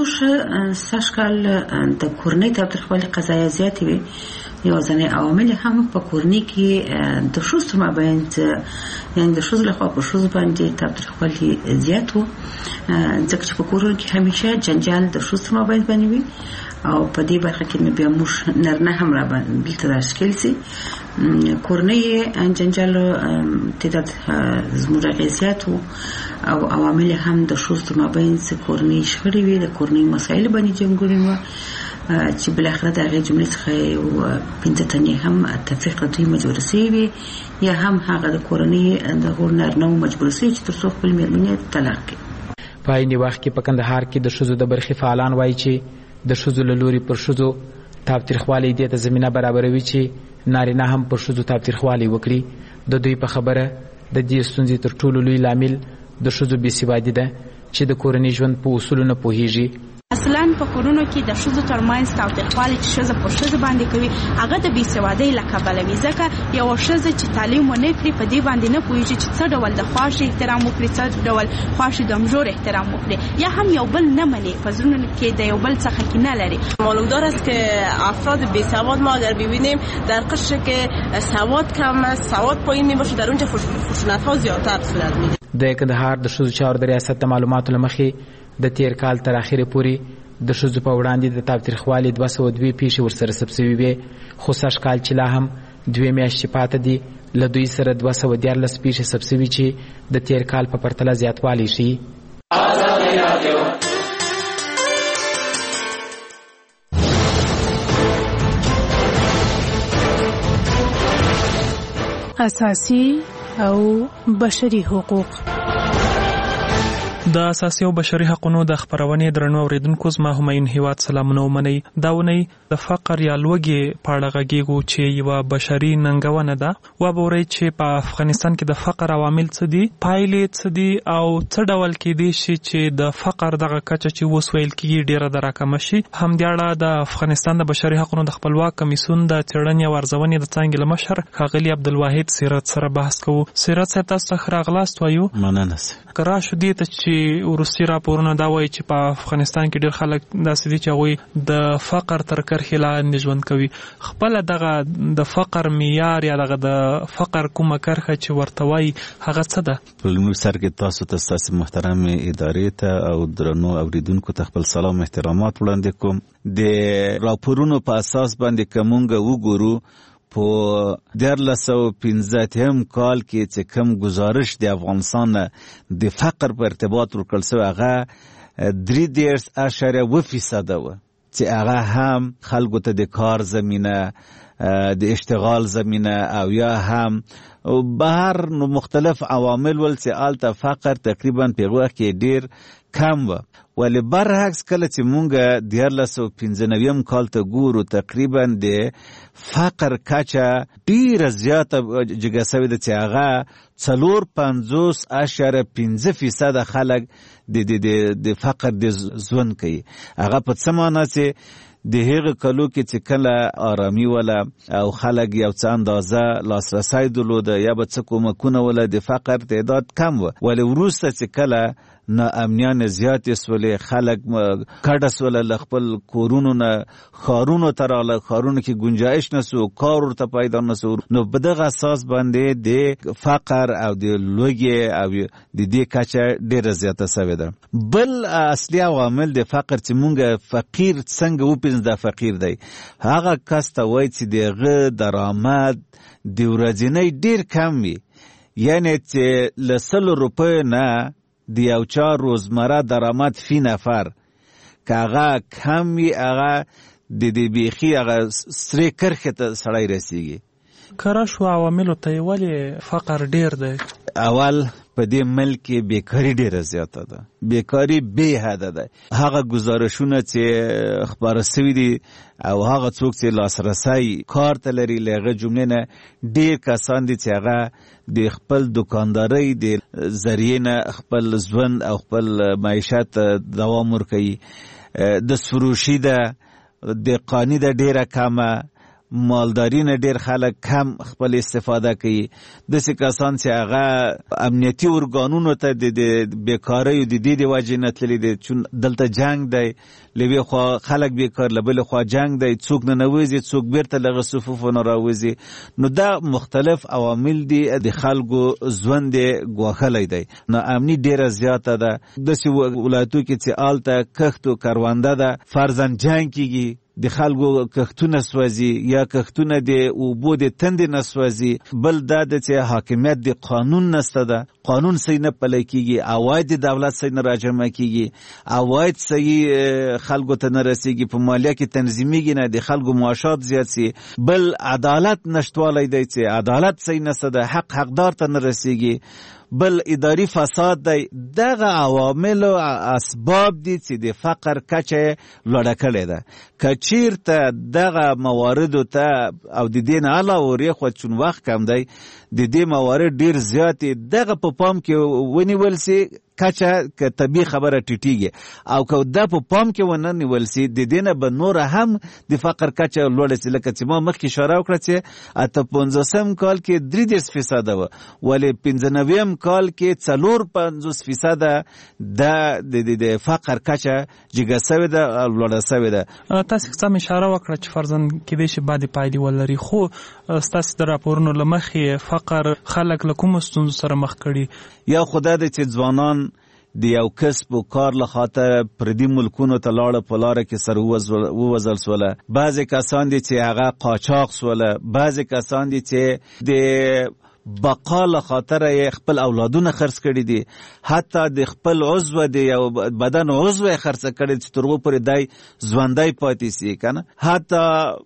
زموږ سږکال د کورنۍ تاوتریخوالي قضایي زیاتې وي. یوازینی عوامل هم په کورنۍ کې د ښځو تر مابین یعنې د ښځو لخوا په ښځو باندې تاوتریخوالي زیات وو، ځکه چې په کورونو کې همیشه جنجال د ښځو تر مابین باندې وي او په دې برخه کې بیا موږ نرنه هم را دلته راښکل سي. کورنۍ جنجال تعداد زموږ اغېز زیات وو او عوامل هم د ښځو تر مابین کورنۍ شخړې وي، د کورنۍ مسایل باندې جنګونه وو چې بلاخره د هغې جملې څخه یو 5 تنې هم تفریق د دوی مجبوره سوي وي یا هم هغه د کورنۍ د هغو نارینه وو مجبوره سوي چې تر څو خپل مېرمنې طلاق کړي. په عیني وخت کې په کندهار کې د ښځو د برخې فعالان وایي چې د ښځو له لوري پر ښځو تاوتریخوالی دې ته زمینه برابروي چې نارینه هم پر ښځو تاوتریخوالی وکړي. د دوی په خبره د دې ستونزې تر ټولو لوی لامل د ښځو بېسوادي ده چې د کورني ژوند په اصولو نه پوهېږي. اصلا په کورونو کې د ښځو ترمنځ تاوتریخوالی چې ښځه پر ښځه باندې کوي هغه د بېسوادۍ له کبله وي، ځکه یوه ښځه چې تعلیم ونه کړي په دې باندې نه پوهېږي چې څه ډول د خواشي احترام وکړي، څه ډول خواشي د همژور احترام وکړي، یا هم یو بل نه مني، په زړونو کې د یو بل څخه کینه لري. معلومدار است که افراد بیسواد ما اگر ببینیم در قشر که سواد کم است، سواد پایین میباشه، در اونجا خشونت‌ها زیادتر صورت میگیره. د کندهار د ښځو چارو د ریاست د معلوماتو له مخې د تیر کال تر اخره پورې د ښځو په وړاندې د تاوتریخوالي 202 پیښې ورسره ثبت شوي وې، خو سږکال چې لا هم 2 میاشتې پاته دي له دوی سره 214 پیښې ثبت شوي چې د تیر کال په پرتله زیاتوالی ښیي. اساسي او بشري حقوق. د اساسي او بشري حقوقو د خبرونې درنو اوریدونکو زما همایون هیواد سلامونه ومنئ. دا ونی د فقر یا لوږې په اړه غږیږو چې یوه بشري ننګونه ده. وبورئ چې په افغانستان کې د فقر عوامل څه دي، پایلې څه دي او څه ډول کېدی شي چې د فقر دغه کچه چې اوس ویل کېږي ډېره د راکمه شي. همدې اړه د افغانستان د بشري حقوقو د خپلواک کمیسیون د څېړنې او ارزونې د څانګې له مشر ښاغلي عبدالواحد سیرت سره بحث کوو. سیرت صاحب تاسو ته ښه راغلاست وایو. مننه. که راشو دې ته چې وروستي راپورونه دا وایي چې په افغانستان کې ډېر خلک داسې دي چې هغوی د فقر تر کرښې لاندې ژوند کوي. خپله دغه د فقر معیار یا دغه د فقر کومه کرښه چې ورته وایي هغه څه ده؟ په لومړي سر کې تاسو ته ستاسې محترمې ادارې ته او درنو اوریدونکو ته خپل سلام احترامات وړاندې کوم. د راپورونو په اساس باندې که مونږ وګورو په 1315 کال کې چې کوم گزارش د افغانستان د فقر په ارتباط ورکړل شوی هغه 3.2% و چې هغه هم خلکو ته د کار زمینه، د اشتغال زمینه او یا هم بهر مختلف عوامل ول چې آلته فقر تقریبا په وخت کې ډیر کم و. ولی برعکس کله چې مونږ 1395 کال ته ګورو تقریبا د فقر کچه ډیره زیاته جګه سوې ده چې هغه 4.5% خلک د فقر د ژوند کوي. هغه په څه معنی چې د هغه کلو کې چې کله آرامي ولا او خلک یو څه اندازه لاسرسی درلوده یا به څه کومکونه ولا د فقر تعداد کم و. ولی وروسته چې کله ناامنیان زیاتې سولې خلک کډه سوله له خپل کورونو نه ښارونو ته راغله، ښارونو کې ګنجایش نسو، کار ورته پیدا نسو، نو په دغه اساس باندې د فقر او د لوږې او د دې کچه ډېره زیاته سوې ده. بل اصلي عوامل د فقر چې مونږ فقیر څنګه وپېژنو دا فقیر دی، هغه کس ته وایي چې د هغه درآمد د ورځنی ډېر کم وي، یعنې چې له 100 روپیو نه د یو چا روزمره درآمد فی نفر که هغه کم وي هغه د بیخي هغه سرې کرښې ته سړی رسیږي. که راشو عواملو ته ولې فقر ډیر دی؟ اول په دې ملک کې بیکاري ډیره زیاته ده، بیکاري بې حده ده. هغه گزارشونه چې خبره سوي دي او هغه څوک چې لاسرسی کار ته لري له هغه جملې نه ډیر کسان دي چې هغه د خپل دکاندارۍ د ذریعې نه خپل ژوند او خپل معیشت دوام ورکوي. د فروشي ده، د قانی ده ډیره کمه، مالداري نه ډیر خلک کم خپل استفاده کوي. داسې کسان چې هغه امنیتي ارګانونو ته د بیکارۍ د دې د وجې نه تللي دي، چون دلته جنگ دی، له یوې خوا خلک بیکار، له بلې خوا جنگ دی، څوک نه نوځي، څوک بیرته له هغه صفوفو نه راوځي. نو دا مختلف عوامل دي د خلکو ژوند یې ګواښلی دی. ناامني ډیره زیاته ده. داسې ولایتو کې چې هلته کښت و کرونده ده، فرضاً جنګ کېږي، د خلکو کښتونه سوځي یا کښتونه د اوبو د تندې نه سوځي. بل دا ده چې حاکمیت د قانون نسته ده، قانون صحیح نه پلی کېږي، عواید د دولت صحیح نه راجمع کېږي، عواید صحیح خلکو ته نه رسېږي، په مالیه کې تنظیمېږي نه، د خلکو معاشات زیات سي. بل عدالت نشتوالی دی چې عدالت صحیح نسته ده، حق حقدار ته نه رسېږي. بل اداري فساد دی. دغه عوامل او اسباب دي چې د فقر کچه لوړه کړې ده. که چیرته دغه مواردو ته او د دې نه علاوه ورېخوا چون وخت کم دی، د دې موارد ډیر زیات دي، دغه په پام کې ونیول سي کچه که طبیعي خبره ټیټیږي، او که دا په پام کې ونه نیول سي، د دې نه به نوره هم د فقر کچه لوړه سي. لکه چې ما مخکې اشاره وکړه چې 58 کال کې 33% وه، ولې 95 کال کې 54% د فقر کچه جګه سوې ده او لوړه سوې ده. تاسو سم اشاره وکړه چې فرضاً کېدای شي بعدې پایلې ولري، خو ستاسو د راپورونو له مخې فقر خلک له کومو ستونزو سره مخ کړي؟ یا خدا دې چې ځوانان د یو کسب و کار له خاطر پردي ملکونو ته لاړه، په لاره کې سره ووځل سوله. بعضې کسان دي چې هغه قاچاق سوله، بعضې کسان دي چې د بقا له خاطر یې خپل اولادونه خرڅ کړي دي، حتی د خپل عضو د یو بدن عضو یې خرڅ کړي چې تر هغو پورې دی ژوندی پاتې سي، کنه. حتی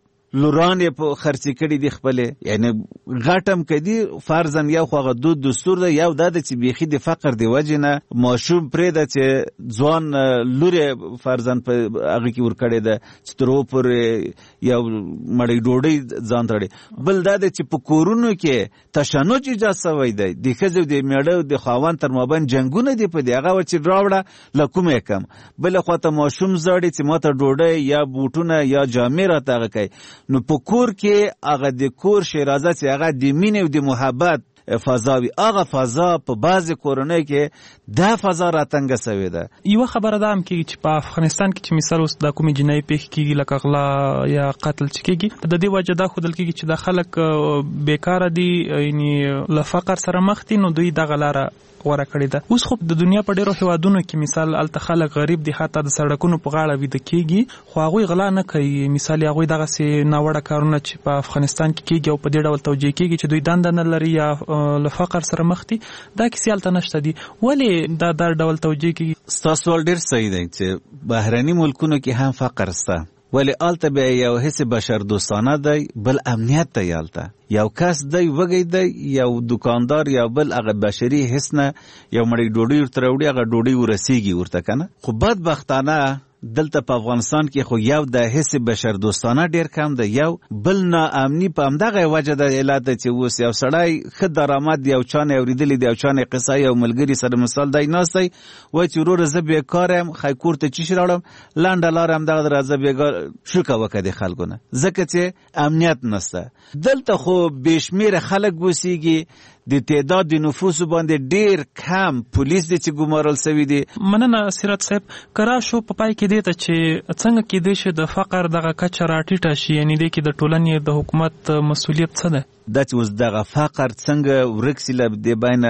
لوران یې په خرڅې کړي دي خپلې، یعنی غټم کدي. فرضاً یو خو هغه دود دستور ده، یو دا ده چې بیخي د فقر د وجې نه ماشوم پرېږده چې ځوان لور یې فرضاً په هغه کې ورکړې ده چې تر هغو پورې یو مړۍ ډوډۍ ځان تړي. بل دا ده چې په کورونو کې تشنج ایجاد سوی دی، د ښځې د میړه د خاوند تر مابین جنګونه دي په دې، هغه و چې راوړه له کومې کم. بله خواته ماشوم زاړي چې ما ته ډوډۍ یا بوټونه یا جامې راته هغه کوي. نو په کور کې هغه د کور شیرازه چې هغه د مینې او د محبت فضاوي، هغه فضا په بعضې کورنۍ کې دا فضا راتنګه سوې ده. یوه خبره دا هم کېږي چې په افغانستان کې چې مثال اوس دا کومې جنایي پېښې کېږي لکه غلا یا قتل چې کېږي، د دې وجه دا ښودل کېږي چې دا خلک بېکاره دي، یعنې له فقر سره مخ دي، نو دوی دغه لاره غوره کړې ده. اوس خو د دنیا په ډېرو هېوادونو کې مثال هلته خلک غریب دي، حتی د سړکونو په غاړه ویده کېږي، خو هغوی غلا نه کوي. مثال هغوی دغسې ناوړه کارونه چې په افغانستان کې کېږي او په دې ډول توجیه کېږي چې دوی دنده نه لري یا له فقر سره مخ دي، دا کیسې هلته نشته دي. ولې دا ډول توجیه کېږي؟ ستاسو سوال ډېر صحیح دی چې بهرني ملکونو کې هم فقر شته، ولی آلته بیا یو حس بشر دوستانه دی، بل امنیت دی. آلته یو کس دی وږی دی، یو دکاندار یا بل هغه بشري حس نه یو مړۍ ډوډۍ ورته راوړي، هغه ډوډۍ ورسیږي ورته، کنه. خو بدبختانه دلته په افغانستان کې خو یو د حس بشر دوستانه ډیر کم دی، یو بل ناامني په همدغه وجه د علت ده چې اوس یو سړی ښه درآمد یو چا نه اورېدلې دی، یو چا نه قصه یو ملګري سره مثال دی ناست دی، وایي چې وروره زه بېکاره یم، ښایي کور ته چی شي راوړم، لنډه لاره همدغه ده، راځه بېګار شوکه وکړه د خلکو نه، ځکه چې امنیت نسته. دلته خو بې شمېره خلک اوسېږي، د تعداد د نفوسو باندې ډیر کم پولیس دي چې ګمارل سوي دي. مننه سیرت صاحب. کرا شو په پای کې دی ته چې څنګه کېدای شي د فقر دغه کچه راټیټه شي، یعنې دی کې د ټولنې د حکومت مسؤلیت څه ده؟ دا چې اوس دغه فقر څنګه ورک سي له دې بینه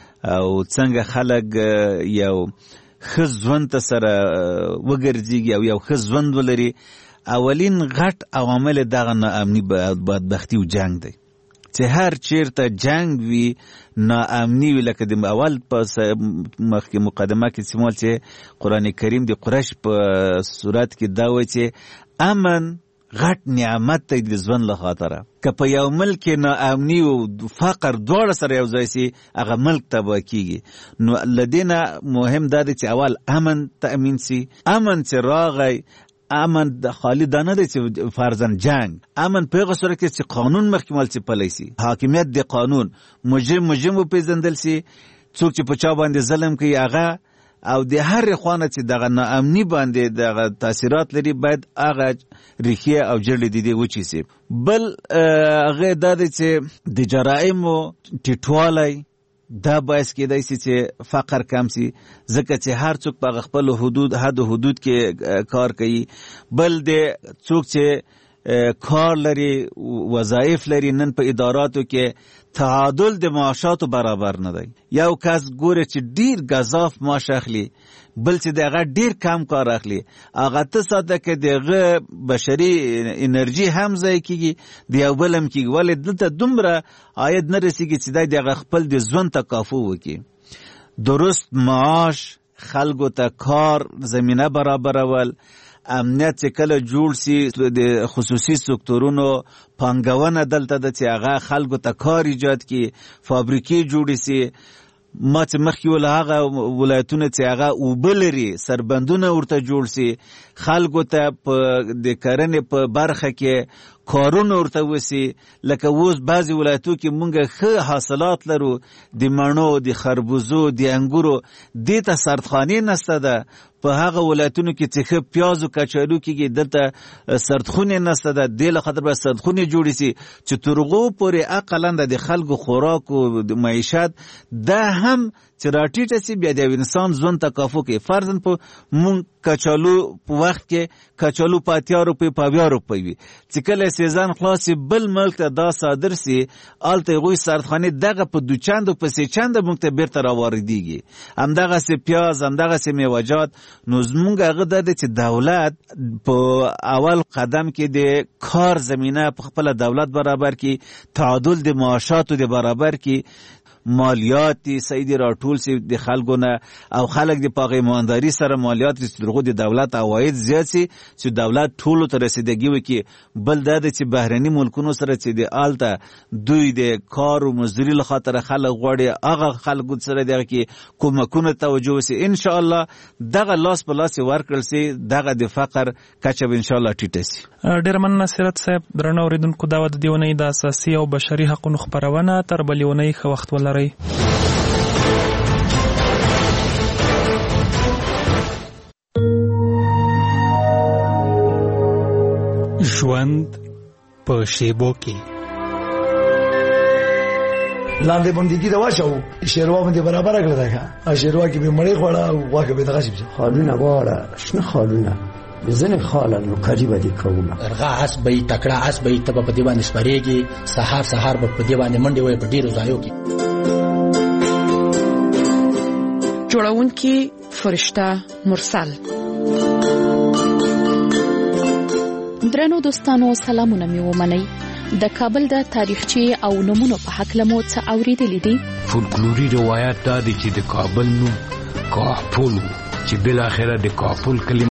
او څنګه خلک یو ښه ژوند ته سره وګرځېږي او یو ښه ژوند ولري. اولین غټ عوامل دغه ناامني بدبختي او جنګ دی. چې هر چیرته جنگ وي ناامني وي، لکه د اول په مخکې مقدمه کې سمول چې قرآن کریم د قریش په صورت کې دا وایي چې امن غټ نعمت دی د ژوند له خاطره. که په یو ملک ناامني او فقر دواړه سره یو ځای سي، هغه ملک تباه کېږي. نو له دې نه مهم دا دی چې اول امن تأمین سي. امن چې راغی، امن د خالی دا نه دی چې فرضاً جنگ، امن په هغه صورت کې چې قانون مخکمل چې پلی سي، حاکمیت د قانون، مجرم وپېژندل سي، څوک چې په چا باندې ظلم کوي هغه او د هر خوانه چې دغه ناامني باندې دغه تاثیرات لري باید هغه ریښې او جړې د دې وچی سي. بل هغه دا دی چې د جرایمو ټیټوالی دا باعث کېدای شي چې فقر کم سي، ځکه چې هر څوک په خپل حدود کې کار کوي. بل د څوک چې کار لري وظایف لري، نن په اداراتو کې تعادل د معاشاتو برابر نه دی. یو کس ګوره چې ډیر گزاف معاش اخلي، بل چې دغه ډیر کم کار اخلي، هغه ته ساده کې دغه بشري انرژي هم ځای کیږي، د یو بل هم کیږي، ولې دلته دومره عاید نه رسیږي چې د خپل د ژوند تکافو وکړي. درست معاش، خلکو ته کار زمینه برابرول، امنیت چې کله جوړ سي، د خصوصي سکتورونو پانګونه دلته د چې هغه خلکو ته کار ایجاد کی، فابریکې جوړې سي. ما چې مخکې ول هغه ولایتونه چې هغه اوبه لري سربندونه ورته جوړ سي، خلکو ته د کرنې په برخه کې کارونه ورته وسی. لکه اوس بعضې ولایتو کې مونږ ښه حاصلات لرو، د مڼو، د خربوزو، د انګورو، دې ته سردخانې نسته ده. په هغه ولایتونو کې چې ښه پیاز او کچالو کېږي دلته سردخونې نسته ده. دې له خاطر به سردخونې جوړې سي چې تر هغو پورې اقلاً د خلکو خوراک او د معیشت دا هم چې راټیټه سي، بیا د انسان ژوند تکافو کوي. فرضاً په مونږ کچالو په وخت کې کچالو په 80 روپۍ په 80 روپۍ وي، چې کله سیزن خلاص بل ملک ته دا صادر سي، هلته هغوی سردخانې دغه په 2 چنده په 3 چنده مونږ ته بیرته راواردېږي. همدغسې پیاز، همدغسې میوه‌جات. نو زمونږ هغه دا دی چې دولت په اول قدم کې د کار زمینه په خپله دولت برابر کی، تعادل د معاشاتو د برابر کی، مالیات دي صحیح دي راټول سي د خلکو نه، او خلک د په ایمانداري سره مالیات رسیدلغو د دولت عواید زیات سي چې دولت ټولو ته رسیدګي وکړي. بل دا دی چې بهرني ملکونو سره چې د آلته دوی د کار او مزدوري له خاطر خلک غواړي، هغه خلکو سره دغه کې کومکونه توجه وسي. ان شاء الله دغه لاس په لاس ورکړل سي، دغه د فقر کچه به ان شاء الله ټیټه سي. ډېر مننه سیرت صاحب. درنو اوریدونکو، دا د دیونۍ د اساسي او بشري حقوقو خبرونه تر بلې اونۍ ښه وخت ولرئ. ژوند په شیبو کې لاندې باندې دا واچو شیروا باندې برابر کړل دا شیروا کې به مړی خوړه او واګه به دغه شي خالونه واړه شنه خالونه بزنه خاله نو کاری بدی کومه ارغا اسبې تکړه اسبې ته په دی باندې سپریږي، سحر په دی باندې منډي وای په ډیرو ځایو کې. جوړونکي فرشته مرسل. درنو دوستانو، سلامونه مې ومنئ. د کابل د تاریخچه او نمونو په حق لمو څه اوریدلې دي. فولکلوري روایت دا دي چې د کابل نوم کاپول چې بل اخره د کاپول کلمه